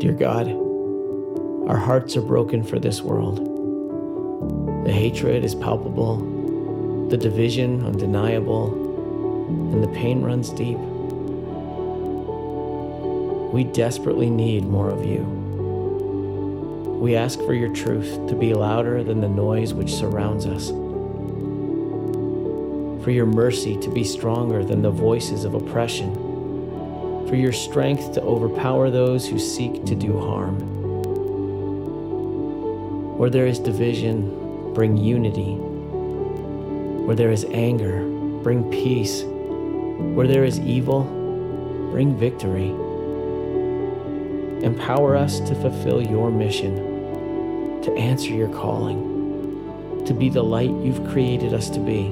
Dear God, our hearts are broken for this world. The hatred is palpable, the division undeniable, and the pain runs deep. We desperately need more of you. We ask for your truth to be louder than the noise which surrounds us, for your mercy to be stronger than the voices of oppression, for your strength to overpower those who seek to do harm. Where there is division, bring unity. Where there is anger, bring peace. Where there is evil, bring victory. Empower us to fulfill your mission, to answer your calling, to be the light you've created us to be.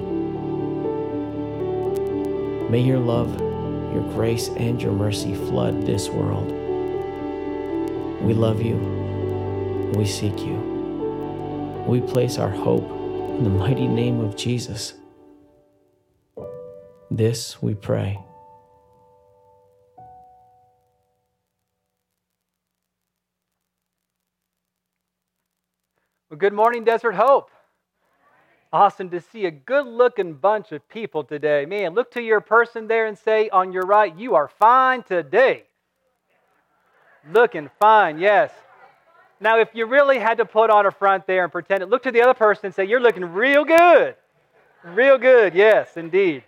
May your love, your grace, and your mercy flood this world. We love you. We seek you. We place our hope in the mighty name of Jesus. This we pray. Well, good morning, Desert Hope. Awesome to see a good-looking bunch of people today. Man, look to your person there and say on your right, you are fine today. Looking fine, yes. Now, if you really had to put on a front there and pretend it, look to the other person and say, you're looking real good. Real good, yes, indeed.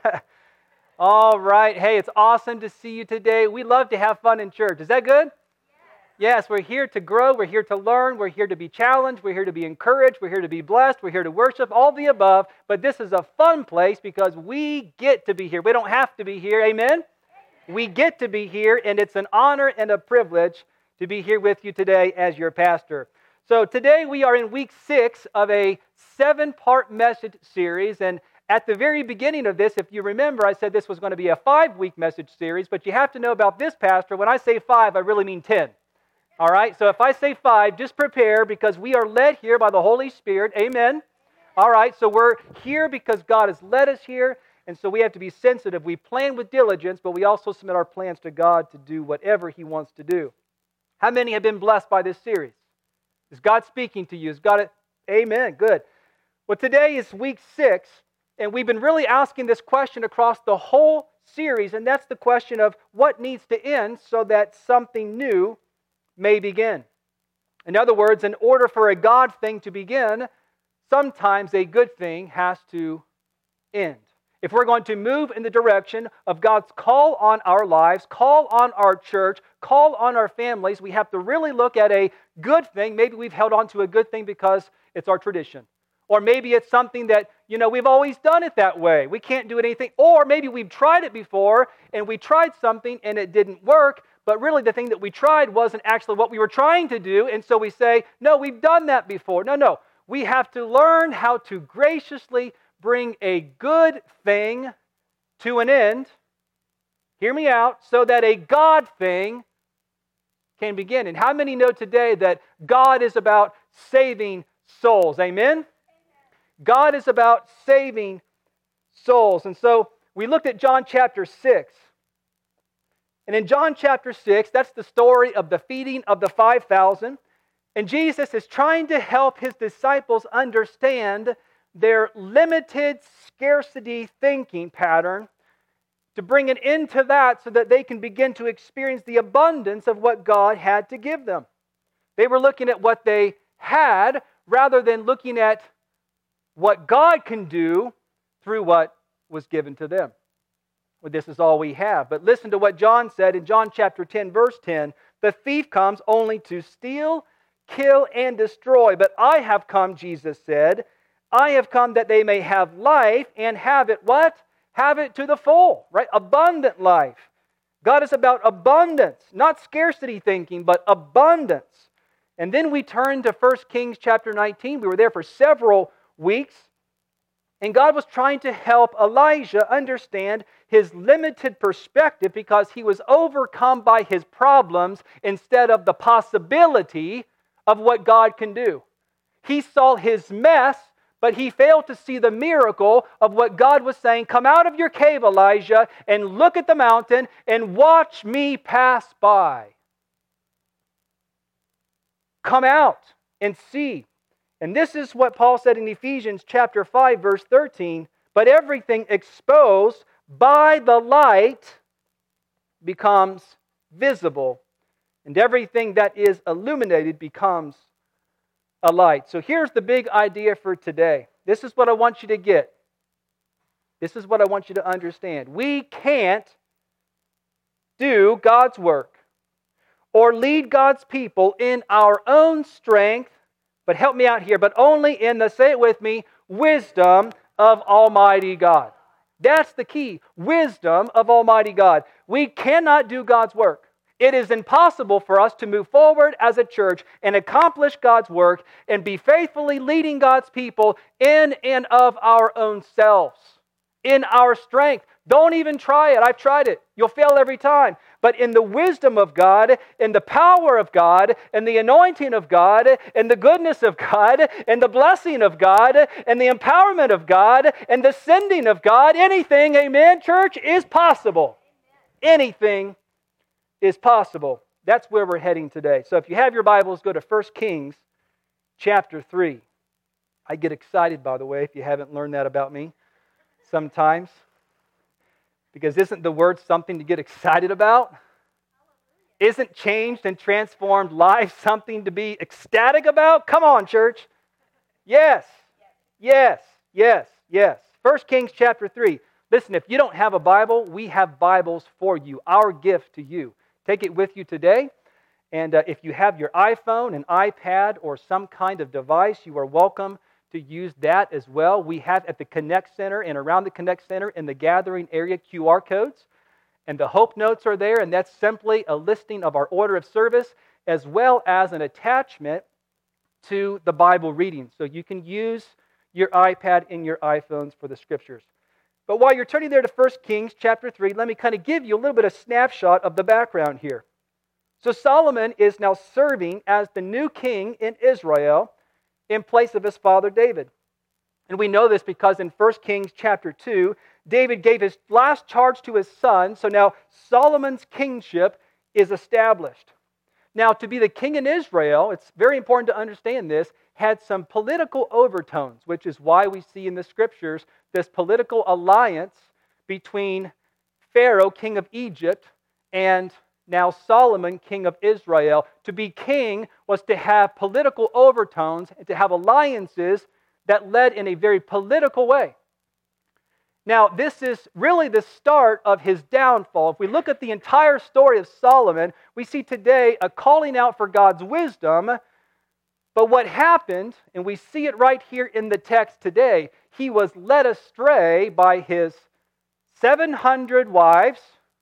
All right. Hey, it's awesome to see you today. We love to have fun in church. Is that good? Yes, we're here to grow, we're here to learn, we're here to be challenged, we're here to be encouraged, we're here to be blessed, we're here to worship, all the above. But this is a fun place because we get to be here. We don't have to be here, amen? We get to be here, and it's an honor and a privilege to be here with you today as your pastor. So today we are in week 6 of a 7-part message series, and at the very beginning of this, if you remember, I said this was going to be a 5-week message series, but you have to know about this, Pastor, when I say 5, I really mean 10. All right, so if I say 5, just prepare because we are led here by the Holy Spirit. Amen. All right, so we're here because God has led us here, and so we have to be sensitive. We plan with diligence, but we also submit our plans to God to do whatever He wants to do. How many have been blessed by this series? Is God speaking to you? Is God? Amen, good. Well, today is week 6, and we've been really asking this question across the whole series, and that's the question of what needs to end so that something new may begin. In other words, in order for a God thing to begin, sometimes a good thing has to end. If we're going to move in the direction of God's call on our lives, call on our church, call on our families, we have to really look at a good thing. Maybe we've held on to a good thing because it's our tradition. Or maybe it's something that, we've always done it that way. We can't do anything. Or maybe we've tried it before and we tried something and it didn't work. But really the thing that we tried wasn't actually what we were trying to do. And so we say, no, we've done that before. No. We have to learn how to graciously bring a good thing to an end. Hear me out. So that a God thing can begin. And how many know today that God is about saving souls? Amen? God is about saving souls. And so we looked at John chapter 6. And in John chapter 6, that's the story of the feeding of the 5,000. And Jesus is trying to help His disciples understand their limited scarcity thinking pattern to bring an end to that so that they can begin to experience the abundance of what God had to give them. They were looking at what they had rather than looking at what God can do through what was given to them. Well, this is all we have. But listen to what John said in John chapter 10, verse 10. The thief comes only to steal, kill, and destroy. But I have come, Jesus said, I have come that they may have life and have it what? Have it to the full, right? Abundant life. God is about abundance, not scarcity thinking, but abundance. And then we turn to 1 Kings chapter 19. We were there for several weeks. And God was trying to help Elijah understand his limited perspective because he was overcome by his problems instead of the possibility of what God can do. He saw his mess, but he failed to see the miracle of what God was saying. Come out of your cave, Elijah, and look at the mountain and watch me pass by. come out and see. And this is what Paul said in Ephesians chapter 5, verse 13. But everything exposed by the light becomes visible, and everything that is illuminated becomes a light. So here's the big idea for today. This is what I want you to get. This is what I want you to understand. We can't do God's work or lead God's people in our own strength, but help me out here, but only in the, say it with me, wisdom of Almighty God. That's the key. Wisdom of Almighty God. We cannot do God's work. It is impossible for us to move forward as a church and accomplish God's work and be faithfully leading God's people in and of our own selves, in our strength. Don't even try it. I've tried it. You'll fail every time. But in the wisdom of God, in the power of God, and the anointing of God, and the goodness of God, and the blessing of God, and the empowerment of God, and the sending of God, anything, amen, church, is possible. Anything is possible. That's where we're heading today. So if you have your Bibles, go to 1 Kings chapter 3. I get excited, by the way, if you haven't learned that about me sometimes. Because isn't the word something to get excited about? Isn't changed and transformed life something to be ecstatic about? Come on, church. Yes, yes, yes, yes. 1 Kings chapter 3. Listen, if you don't have a Bible, we have Bibles for you. Our gift to you. Take it with you today. And if you have your iPhone, an iPad, or some kind of device, you are welcome to use that as well. We have at the Connect Center and around the Connect Center in the gathering area QR codes. And the Hope Notes are there, and that's simply a listing of our order of service as well as an attachment to the Bible reading. So you can use your iPad and your iPhones for the Scriptures. But while you're turning there to 1 Kings chapter 3, let me kind of give you a little bit of snapshot of the background here. So Solomon is now serving as the new king in Israel in place of his father David. And we know this because in 1 Kings chapter 2, David gave his last charge to his son, so now Solomon's kingship is established. Now, to be the king in Israel, it's very important to understand this, had some political overtones, which is why we see in the Scriptures this political alliance between Pharaoh, king of Egypt, and now Solomon, king of Israel. To be king was to have political overtones and to have alliances that led in a very political way. Now, this is really the start of his downfall. If we look at the entire story of Solomon, we see today a calling out for God's wisdom. But what happened, and we see it right here in the text today, he was led astray by his 700 wives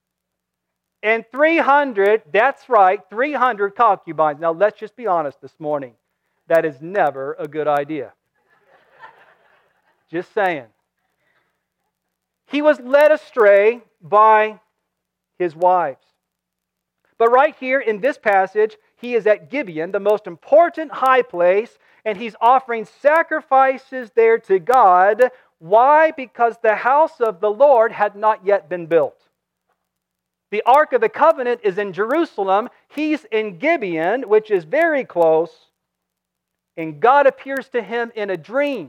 and 300, that's right, 300 concubines. Now, let's just be honest this morning. That is never a good idea. Just saying. He was led astray by his wives. But right here in this passage, he is at Gibeon, the most important high place, and he's offering sacrifices there to God. Why? Because the house of the Lord had not yet been built. The Ark of the Covenant is in Jerusalem. He's in Gibeon, which is very close, and God appears to him in a dream.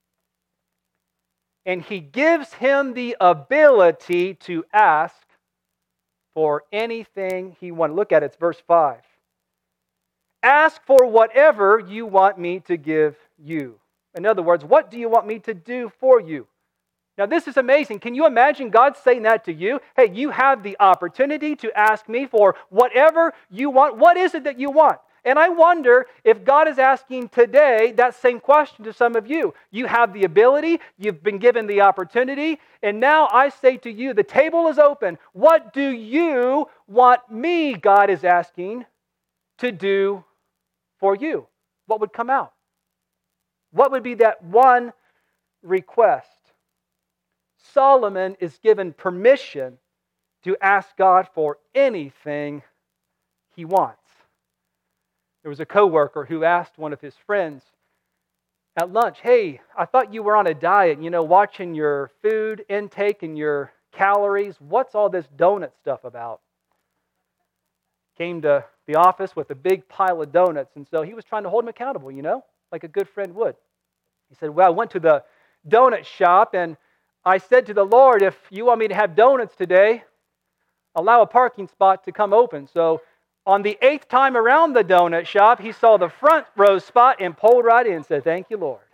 And he gives him the ability to ask for anything he wants. Look at it, it's verse 5. Ask for whatever you want me to give you. In other words, what do you want me to do for you? Now this is amazing. Can you imagine God saying that to you? Hey, you have the opportunity to ask me for whatever you want. What is it that you want? And I wonder if God is asking today that same question to some of you. You have the ability, you've been given the opportunity, and now I say to you, the table is open. What do you want me, God is asking, to do for you? What would come out? What would be that one request? Solomon is given permission to ask God for anything he wants. There was a coworker who asked one of his friends at lunch, hey, I thought you were on a diet, watching your food intake and your calories. What's all this donut stuff about? Came to the office with a big pile of donuts. And so he was trying to hold him accountable, like a good friend would. He said, well, I went to the donut shop and I said to the Lord, if you want me to have donuts today, allow a parking spot to come open. So on the 8th time around the donut shop, he saw the front row spot and pulled right in and said, thank you, Lord.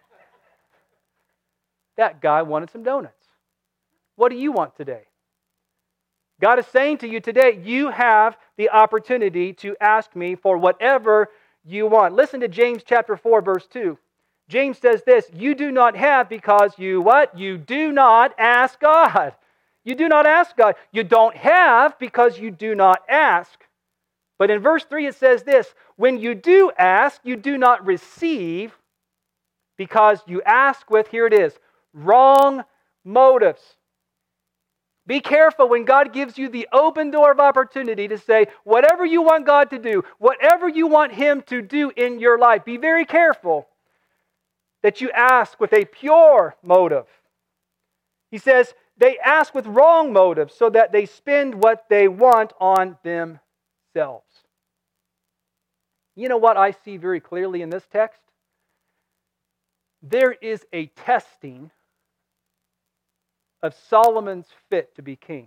That guy wanted some donuts. What do you want today? God is saying to you today, you have the opportunity to ask me for whatever you want. Listen to James chapter 4, verse 2. James says this, you do not have because you what? You do not ask God. You do not ask God. You don't have because you do not ask. But in verse 3 it says this, when you do ask, you do not receive because you ask with, here it is, wrong motives. Be careful when God gives you the open door of opportunity to say, whatever you want God to do, whatever you want Him to do in your life, be very careful that you ask with a pure motive. He says, they ask with wrong motives so that they spend what they want on themselves. You know what I see very clearly in this text? There is a testing of Solomon's fit to be king.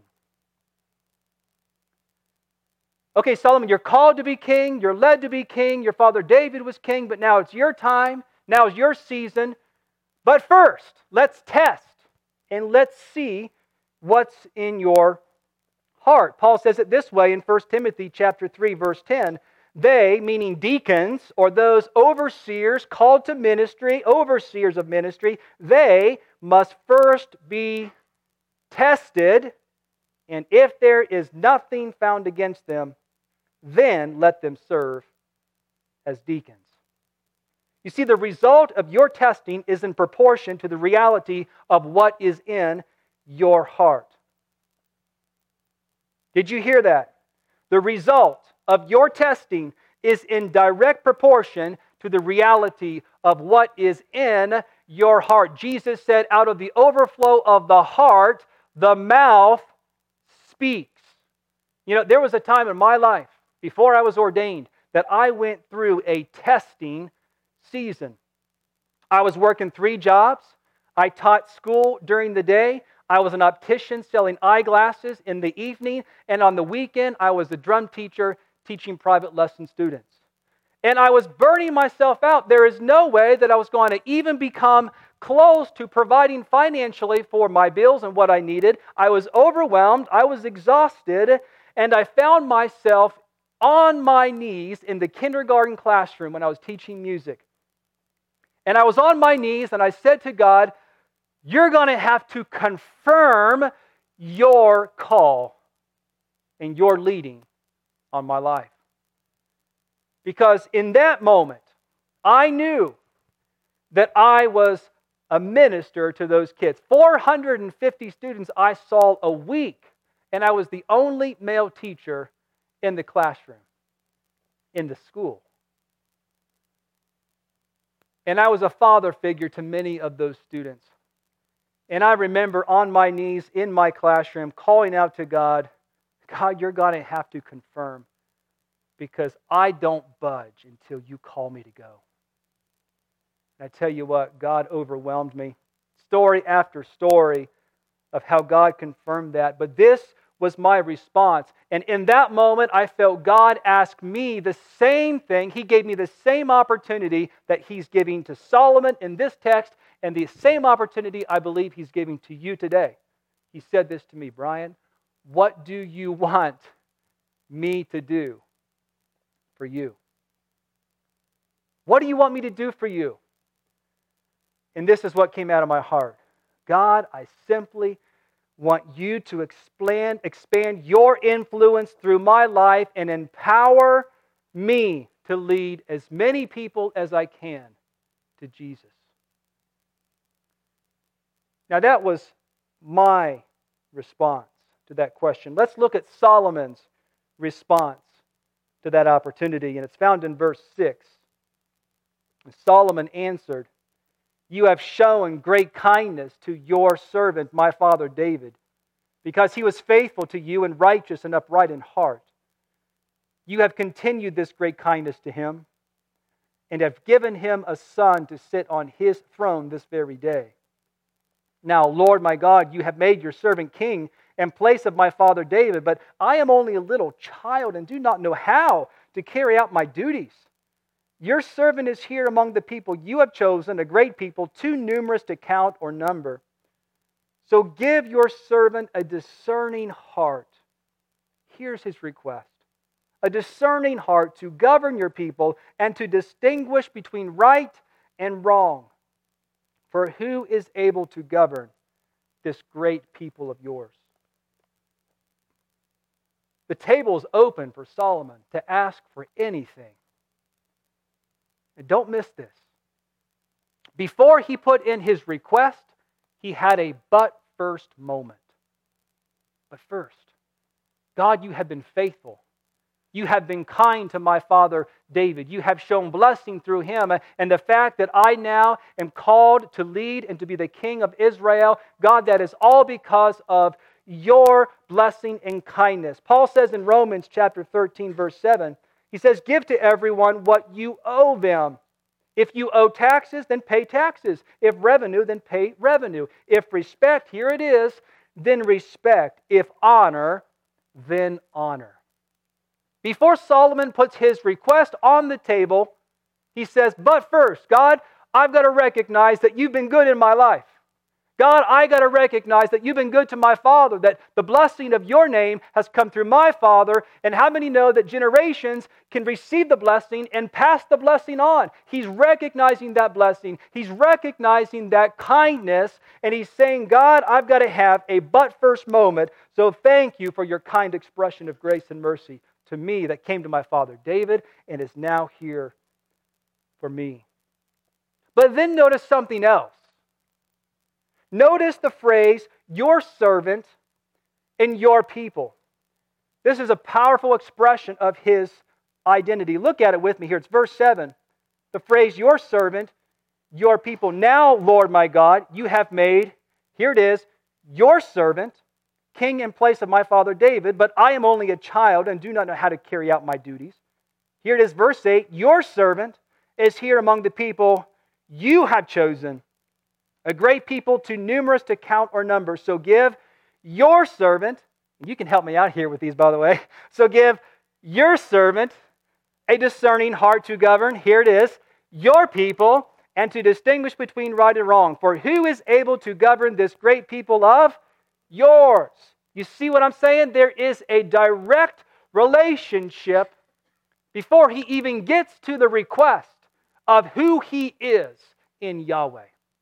Okay, Solomon, you're called to be king, you're led to be king, your father David was king, but now it's your time, now is your season. But first, let's test and let's see what's in your heart. Paul says it this way in 1 Timothy chapter 3, verse 10. They, meaning deacons, or those overseers called to ministry, overseers of ministry, they must first be tested, and if there is nothing found against them, then let them serve as deacons. You see, the result of your testing is in proportion to the reality of what is in your heart. Did you hear that? The result of your testing is in direct proportion to the reality of what is in your heart. Jesus said, out of the overflow of the heart, the mouth speaks. There was a time in my life, before I was ordained, that I went through a testing season. I was working 3 jobs. I taught school during the day. I was an optician selling eyeglasses in the evening. And on the weekend, I was a drum teacher teaching private lesson students. And I was burning myself out. There is no way that I was going to even become close to providing financially for my bills and what I needed. I was overwhelmed. I was exhausted. And I found myself on my knees in the kindergarten classroom when I was teaching music. And I was on my knees and I said to God, you're going to have to confirm your call and your leading on my life. Because in that moment, I knew that I was a minister to those kids. 450 students I saw a week, and I was the only male teacher in the classroom, in the school. And I was a father figure to many of those students. And I remember on my knees in my classroom calling out to God, God, you're going to have to confirm, because I don't budge until you call me to go. And I tell you what, God overwhelmed me. Story after story of how God confirmed that. But this was my response. And in that moment, I felt God ask me the same thing. He gave me the same opportunity that He's giving to Solomon in this text, and the same opportunity I believe He's giving to you today. He said this to me, Brian, what do you want me to do for you? What do you want me to do for you? And this is what came out of my heart. God, I simply want you to expand your influence through my life and empower me to lead as many people as I can to Jesus. Now that was my response to that question. Let's look at Solomon's response to that opportunity, and it's found in verse 6. And Solomon answered, you have shown great kindness to your servant, my father David, because he was faithful to you and righteous and upright in heart. You have continued this great kindness to him and have given him a son to sit on his throne this very day. Now, Lord my God, you have made your servant king in place of my father David, but I am only a little child and do not know how to carry out my duties. Your servant is here among the people you have chosen, a great people, too numerous to count or number. So give your servant a discerning heart. Here's his request. A discerning heart to govern your people and to distinguish between right and wrong. For who is able to govern this great people of yours? The table is open for Solomon to ask for anything. And don't miss this. Before he put in his request, he had a but first moment. But first, God, you have been faithful. You have been kind to my father David. You have shown blessing through him. And the fact that I now am called to lead and to be the king of Israel, God, that is all because of your blessing and kindness. Paul says in Romans chapter 13, verse 7, he says, give to everyone what you owe them. If you owe taxes, then pay taxes. If revenue, then pay revenue. If respect, here it is, then respect. If honor, then honor. Before Solomon puts his request on the table, he says, but first, God, I've got to recognize that you've been good in my life. God, I got to recognize that you've been good to my father, that the blessing of your name has come through my father, and how many know that generations can receive the blessing and pass the blessing on? He's recognizing that blessing. He's recognizing that kindness, and he's saying, God, I've got to have a but first moment, so thank you for your kind expression of grace and mercy to me that came to my father David and is now here for me. But then notice something else. Notice the phrase, your servant and your people. This is a powerful expression of his identity. Look at it with me here. It's verse 7. The phrase, your servant, your people. Now, Lord my God, you have made, here it is, your servant king in place of my father David, but I am only a child and do not know how to carry out my duties. Here it is, verse 8. Your servant is here among the people you have chosen, a great people too numerous to count or number. So give your servant, you can help me out here with these, by the way. So give your servant a discerning heart to govern. Here it is, your people, and to distinguish between right and wrong. For who is able to govern this great people of yours? You see what I'm saying? There is a direct relationship before he even gets to the request of who he is in Yahweh.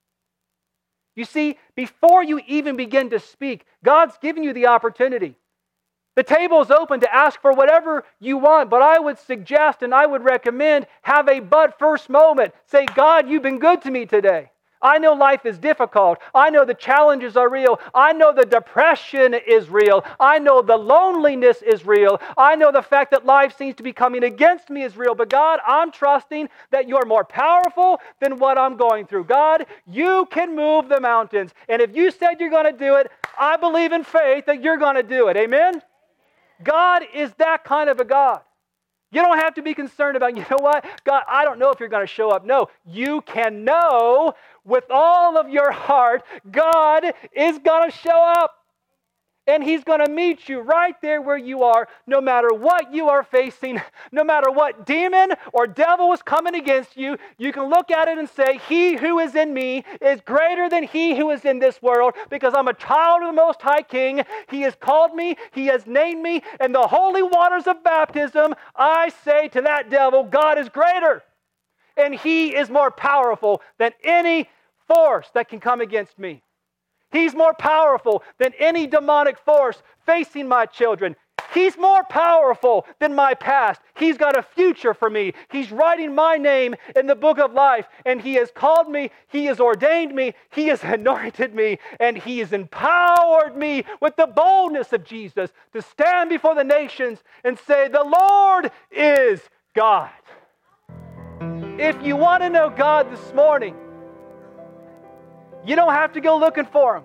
You see, before you even begin to speak, God's given you the opportunity. The table is open to ask for whatever you want, but I would suggest and I would recommend have a but first moment. Say, God, you've been good to me today. I know life is difficult. I know the challenges are real. I know the depression is real. I know the loneliness is real. I know the fact that life seems to be coming against me is real. But God, I'm trusting that you're more powerful than what I'm going through. God, you can move the mountains. And if you said you're going to do it, I believe in faith that you're going to do it. Amen? God is that kind of a God. You don't have to be concerned about, you know what? God, I don't know if you're going to show up. No, you can know with all of your heart, God is going to show up. And He's going to meet you right there where you are, no matter what you are facing, no matter what demon or devil is coming against you. You can look at it and say, He who is in me is greater than he who is in this world, because I'm a child of the Most High King. He has called me, He has named me, and the holy waters of baptism, I say to that devil, God is greater, and He is more powerful than any force that can come against me. He's more powerful than any demonic force facing my children. He's more powerful than my past. He's got a future for me. He's writing my name in the book of life, and He has called me, He has ordained me, He has anointed me, and He has empowered me with the boldness of Jesus to stand before the nations and say, the Lord is God. If you want to know God this morning, you don't have to go looking for Him,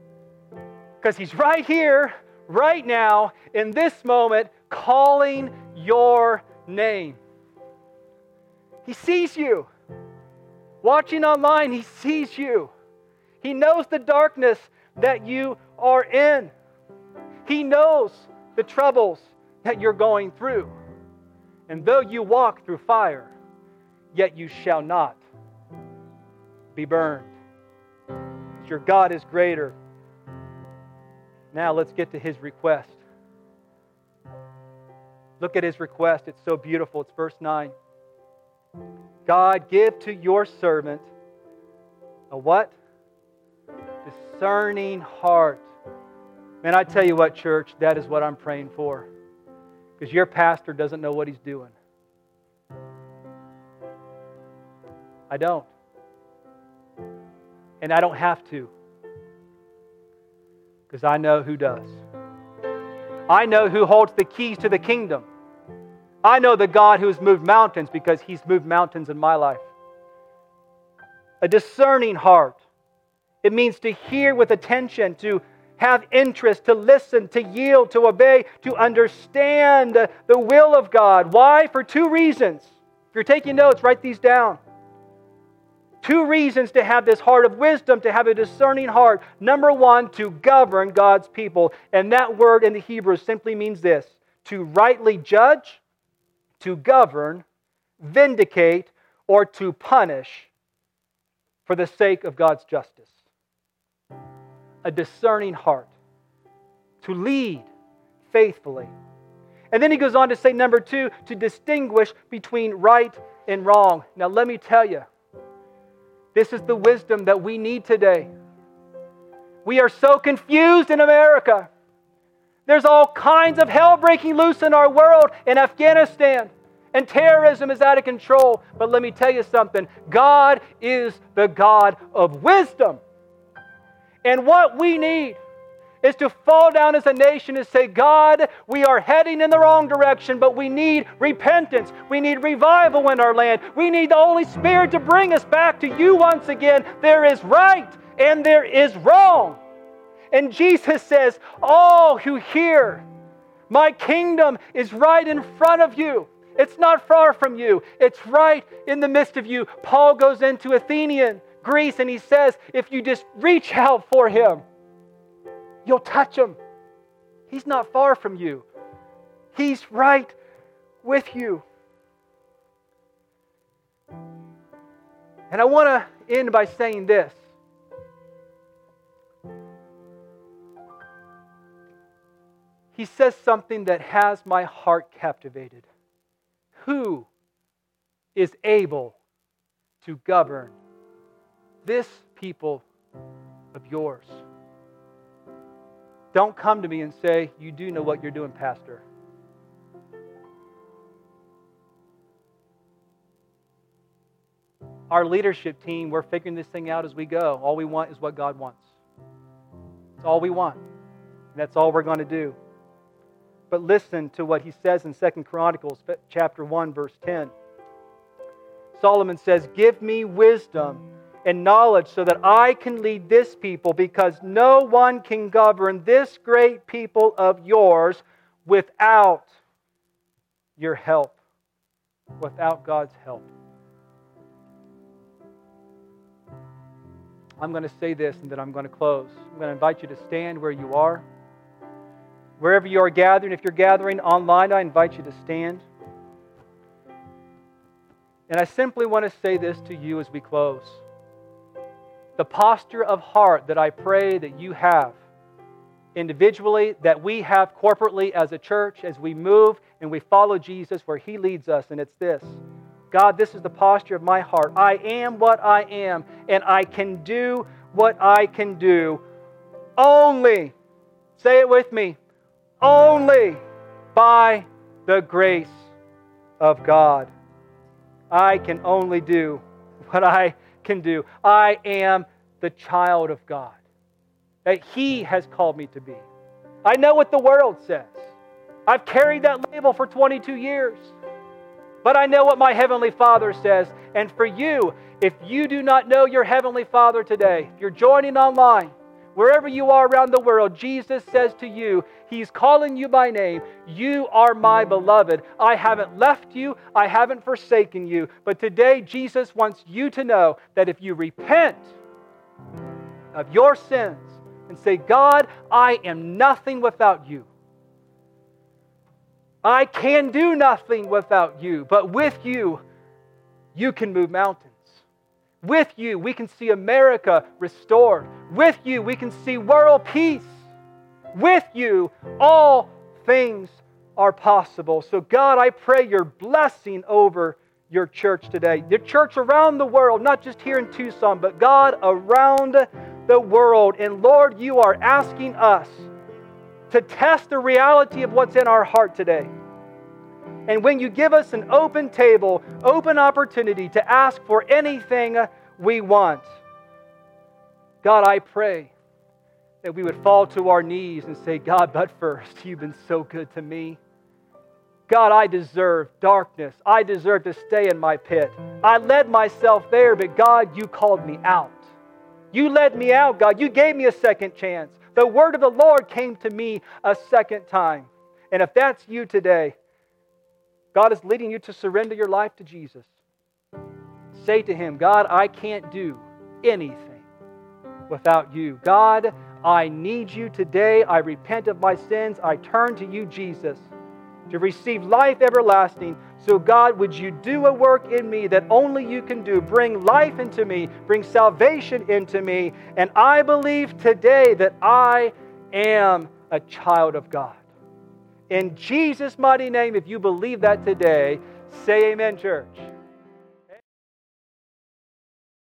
because He's right here, right now, in this moment, calling your name. He sees you. Watching online, He sees you. He knows the darkness that you are in. He knows the troubles that you're going through. And though you walk through fire, yet you shall not be burned. Your God is greater. Now let's get to His request. Look at His request. It's so beautiful. It's verse 9. God, give to your servant a what? Discerning heart. Man, I tell you what, church, that is what I'm praying for. Because your pastor doesn't know what he's doing. I don't. And I don't have to. Because I know who does. I know who holds the keys to the kingdom. I know the God who has moved mountains because He's moved mountains in my life. A discerning heart. It means to hear with attention, to have interest, to listen, to yield, to obey, to understand the will of God. Why? For two reasons. If you're taking notes, write these down. Two reasons to have this heart of wisdom, to have a discerning heart. Number one, to govern God's people. And that word in the Hebrew simply means this: to rightly judge, to govern, vindicate, or to punish for the sake of God's justice. A discerning heart. To lead faithfully. And then he goes on to say, number two, to distinguish between right and wrong. Now let me tell you, this is the wisdom that we need today. We are so confused in America. There's all kinds of hell breaking loose in our world, in Afghanistan, and terrorism is out of control. But let me tell you something. God is the God of wisdom. And what we need is to fall down as a nation and say, God, we are heading in the wrong direction, but we need repentance. We need revival in our land. We need the Holy Spirit to bring us back to you once again. There is right and there is wrong. And Jesus says, all who hear, my kingdom is right in front of you. It's not far from you. It's right in the midst of you. Paul goes into Athenian, Greece, and he says, if you just reach out for Him, you'll touch Him. He's not far from you. He's right with you. And I want to end by saying this. He says something that has my heart captivated. Who is able to govern this people of yours? Don't come to me and say, you do know what you're doing, Pastor. Our leadership team, we're figuring this thing out as we go. All we want is what God wants. It's all we want. And that's all we're going to do. But listen to what he says in 2 Chronicles chapter 1, verse 10. Solomon says, give me wisdom and knowledge so that I can lead this people, because no one can govern this great people of yours without your help, without God's help. I'm going to say this and then I'm going to close. I'm going to invite you to stand where you are. Wherever you are gathering, if you're gathering online, I invite you to stand. And I simply want to say this to you as we close. The posture of heart that I pray that you have individually, that we have corporately as a church, as we move and we follow Jesus where He leads us, and it's this. God, this is the posture of my heart. I am what I am, and I can do what I can do only, say it with me, only by the grace of God. I can only do what I can do. I am the child of God that He has called me to be. I know what the world says. I've carried that label for 22 years. But I know what my Heavenly Father says. And for you, if you do not know your Heavenly Father today, if you're joining online, Wherever you are around the world, Jesus says to you, He's calling you by name. You are my beloved. I haven't left you. I haven't forsaken you. But today, Jesus wants you to know that if you repent of your sins and say, God, I am nothing without you. I can do nothing without you. But with you, you can move mountains. With you, we can see America restored. With you, we can see world peace. With you, all things are possible. So God, I pray your blessing over your church today. Your church around the world, not just here in Tucson, but God, around the world. And Lord, you are asking us to test the reality of what's in our heart today. And when you give us an open table, open opportunity to ask for anything we want, God, I pray that we would fall to our knees and say, God, but first, you've been so good to me. God, I deserve darkness. I deserve to stay in my pit. I led myself there, but God, you called me out. You led me out, God. You gave me a second chance. The word of the Lord came to me a second time. And if that's you today, God is leading you to surrender your life to Jesus. Say to Him, God, I can't do anything without you. God, I need you today. I repent of my sins. I turn to you, Jesus, to receive life everlasting. So God, would you do a work in me that only you can do? Bring life into me. Bring salvation into me. And I believe today that I am a child of God. In Jesus' mighty name, if you believe that today, say amen, church.